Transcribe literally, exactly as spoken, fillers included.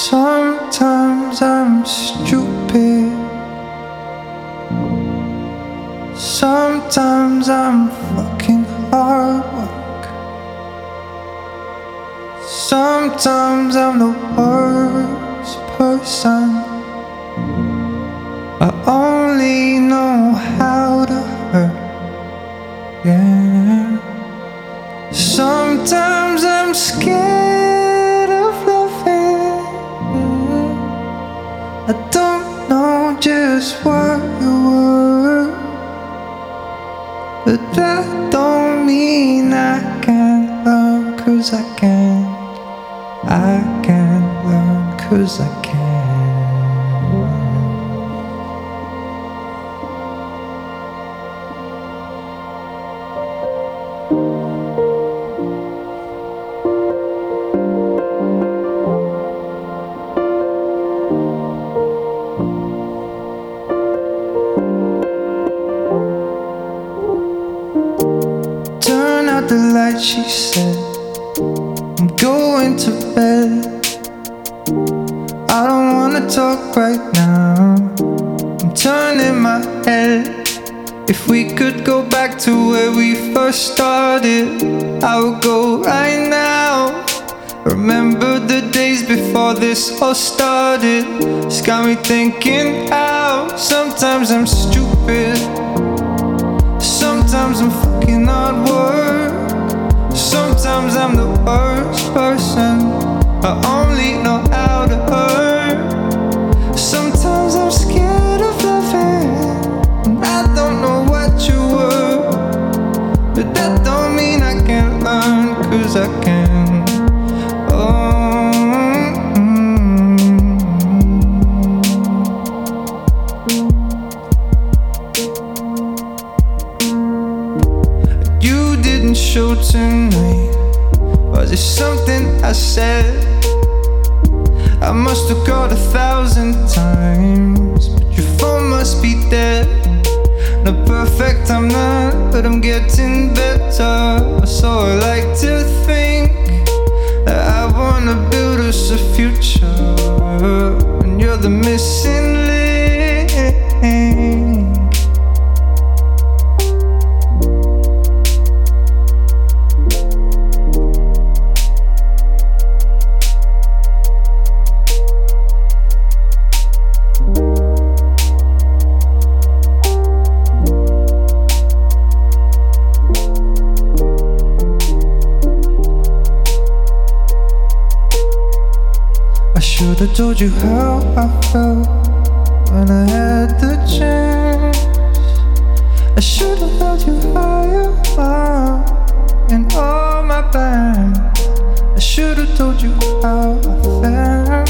Sometimes I'm stupid. Sometimes I'm fucking hard work. Sometimes I'm the worst person. I only know how to hurt. Yeah. Sometimes I'm scared of loving. I don't know just what you were, but that don't mean I can't learn, 'cause I can. I can't learn, 'cause I can. Turn out the light, she said. I'm going to bed. I don't wanna talk right now. I'm turning my head. If we could go back to where we first started, I would go right now. Remember the days before this all started. It's got me thinking out. Sometimes I'm stupid. Sometimes I'm fucking hard work. Sometimes I'm the worst person. I only know how to hurt. Sometimes I'm scared of loving, and I don't know what you were, but that don't mean I can't learn, 'cause I can. Oh, mm-hmm. You didn't show tonight. Was it something I said? I must have called a thousand times, but your phone must be dead. Not perfect, I'm not, but I'm getting better. So I like to think that I wanna build us a future, and you're the missing link. I should've told you how I felt when I had the chance. I should've held you higher in all my plans. I should've told you how I felt.